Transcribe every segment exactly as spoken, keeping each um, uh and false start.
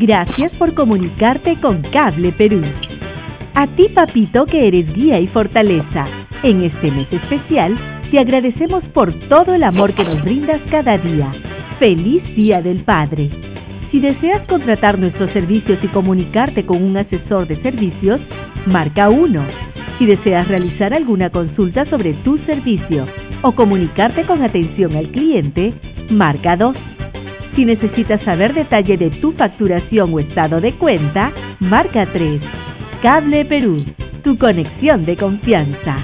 Gracias por comunicarte con Cable Perú. A ti, papito, que eres guía y fortaleza, en este mes especial te agradecemos por todo el amor que nos brindas cada día. ¡Feliz Día del Padre! Si deseas contratar nuestros servicios y comunicarte con un asesor de servicios, marca uno. Si deseas realizar alguna consulta sobre tu servicio o comunicarte con atención al cliente, marca dos. Si necesitas saber detalle de tu facturación o estado de cuenta, marca tres. Cable Perú, tu conexión de confianza.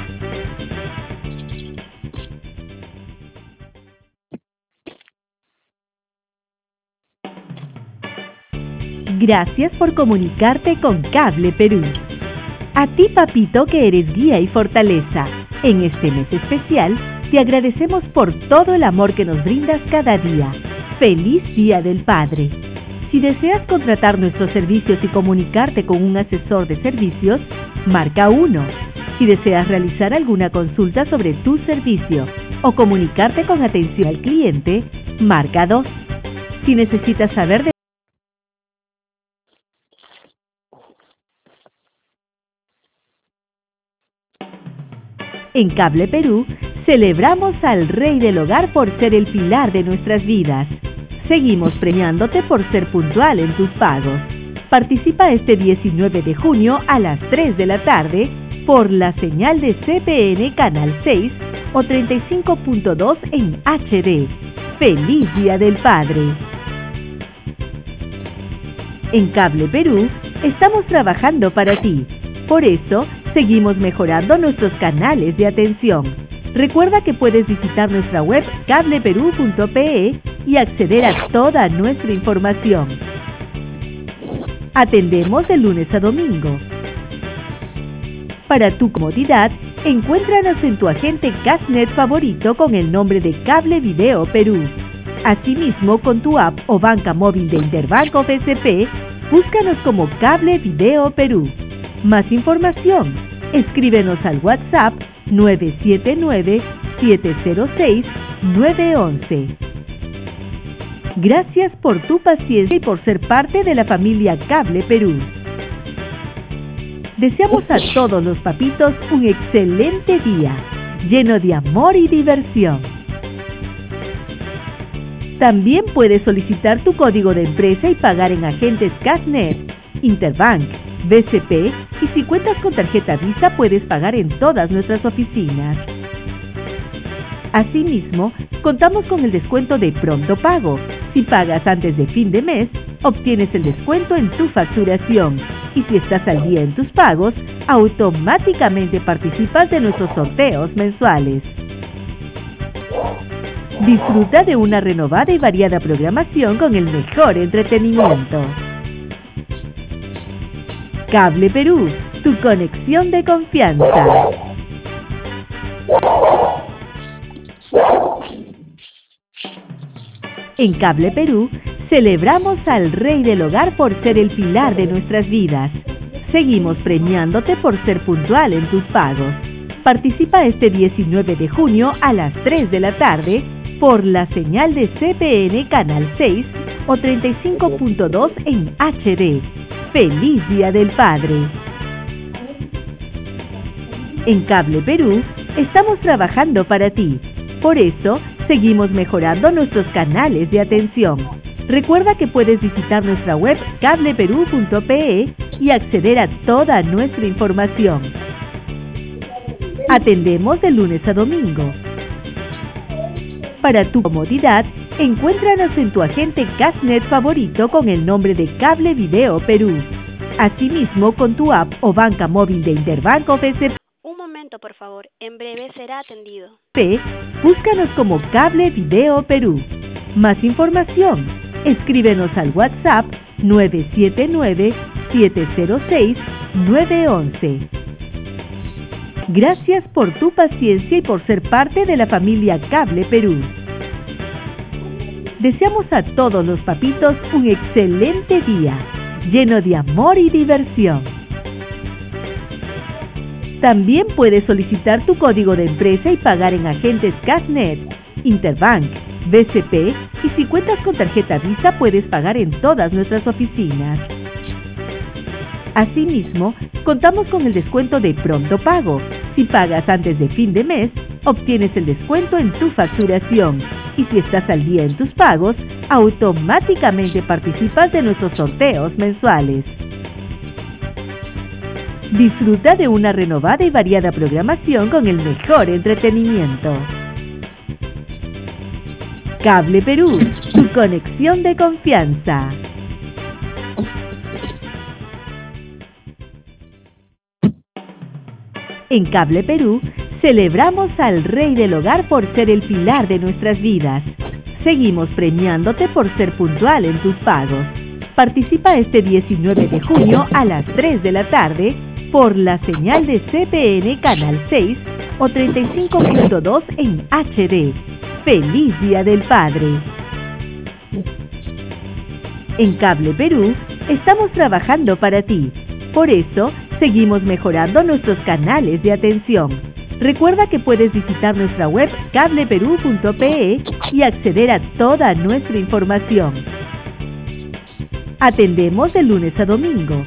Gracias por comunicarte con Cable Perú. A ti, papito, que eres guía y fortaleza, en este mes especial te agradecemos por todo el amor que nos brindas cada día. ¡Feliz Día del Padre! Si deseas contratar nuestros servicios y comunicarte con un asesor de servicios, marca uno. Si deseas realizar alguna consulta sobre tu servicio o comunicarte con atención al cliente, marca dos. Si necesitas saber de En Cable Perú, celebramos al Rey del Hogar por ser el pilar de nuestras vidas. Seguimos premiándote por ser puntual en tus pagos. Participa este diecinueve de junio a las tres de la tarde por la señal de C P N Canal seis o treinta y cinco punto dos en H D. ¡Feliz Día del Padre! En Cable Perú, estamos trabajando para ti. Por eso, seguimos mejorando nuestros canales de atención. Recuerda que puedes visitar nuestra web cable perú punto pe y acceder a toda nuestra información. Atendemos de lunes a domingo. Para tu comodidad, encuéntranos en tu agente Cashnet favorito con el nombre de Cable Video Perú. Asimismo, con tu app o banca móvil de Interbanco B C P, búscanos como Cable Video Perú. Más información, escríbenos al WhatsApp nueve siete nueve, siete cero seis, nueve uno uno. Gracias por tu paciencia y por ser parte de la familia Cable Perú. Deseamos a todos los papitos un excelente día, lleno de amor y diversión. También puedes solicitar tu código de empresa y pagar en agentes Cashnet, Interbank, B C P, y si cuentas con tarjeta Visa puedes pagar en todas nuestras oficinas. Asimismo, contamos con el descuento de Pronto Pago. Si pagas antes de fin de mes, obtienes el descuento en tu facturación. Y si estás al día en tus pagos, automáticamente participas de nuestros sorteos mensuales. Disfruta de una renovada y variada programación con el mejor entretenimiento. Cable Perú, tu conexión de confianza. En Cable Perú, celebramos al Rey del Hogar por ser el pilar de nuestras vidas. Seguimos premiándote por ser puntual en tus pagos. Participa este diecinueve de junio a las tres de la tarde por la señal de C P N Canal seis o treinta y cinco punto dos en H D. ¡Feliz Día del Padre! En Cable Perú, estamos trabajando para ti. Por eso, seguimos mejorando nuestros canales de atención. Recuerda que puedes visitar nuestra web cable perú punto pe y acceder a toda nuestra información. Atendemos de lunes a domingo. Para tu comodidad, encuéntranos en tu agente Cashnet favorito con el nombre de Cable Video Perú. Asimismo, con tu app o banca móvil de Interbanco B C P. Un momento, por favor. En breve será atendido. Búscanos como Cable Video Perú. Más información, escríbenos al WhatsApp nueve siete nueve, siete cero seis, nueve uno uno. Gracias por tu paciencia y por ser parte de la familia Cable Perú. Deseamos a todos los papitos un excelente día, lleno de amor y diversión. También puedes solicitar tu código de empresa y pagar en agentes Cashnet, Interbank, B C P y si cuentas con tarjeta Visa puedes pagar en todas nuestras oficinas. Asimismo, contamos con el descuento de Pronto Pago. Si pagas antes de fin de mes, obtienes el descuento en tu facturación. Y si estás al día en tus pagos, automáticamente participas de nuestros sorteos mensuales. Disfruta de una renovada y variada programación con el mejor entretenimiento. Cable Perú, tu conexión de confianza. En Cable Perú, celebramos al Rey del Hogar por ser el pilar de nuestras vidas. Seguimos premiándote por ser puntual en tus pagos. Participa este diecinueve de junio a las tres de la tarde por la señal de C P N Canal seis o treinta y cinco punto dos en H D. ¡Feliz Día del Padre! En Cable Perú, estamos trabajando para ti. Por eso, seguimos mejorando nuestros canales de atención. Recuerda que puedes visitar nuestra web cable perú punto pe e y acceder a toda nuestra información. Atendemos de lunes a domingo.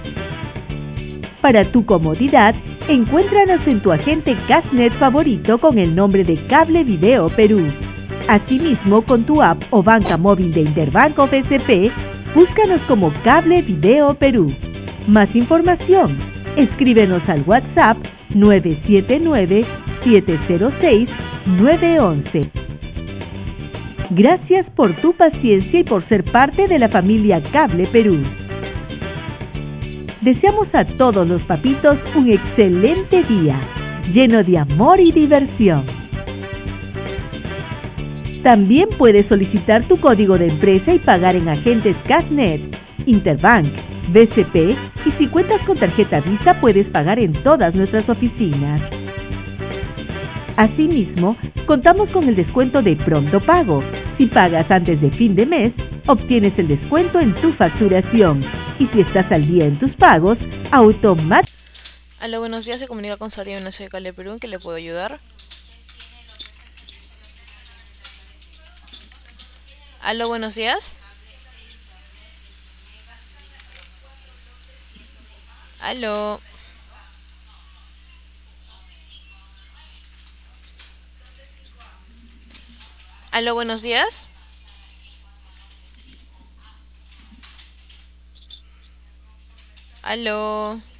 Para tu comodidad, encuéntranos en tu agente Cashnet favorito con el nombre de Cable Video Perú. Asimismo, con tu app o banca móvil de Interbank o B C P, búscanos como Cable Video Perú. Más información, escríbenos al WhatsApp nueve siete nueve, siete cero seis, nueve uno uno. Gracias por tu paciencia y por ser parte de la familia Cable Perú. Deseamos a todos los papitos un excelente día, lleno de amor y diversión. También puedes solicitar tu código de empresa y pagar en agentes Cashnet, Interbank, B C P y si cuentas con tarjeta Visa puedes pagar en todas nuestras oficinas. Asimismo, contamos con el descuento de Pronto Pago. Si pagas antes de fin de mes, obtienes el descuento en tu facturación. Y si estás al día en tus pagos, automáticamente... Aló, buenos días, se comunica con Saria de Cable Perú, ¿en qué le puedo ayudar? Aló, buenos días. Aló. Aló, buenos días. Aló.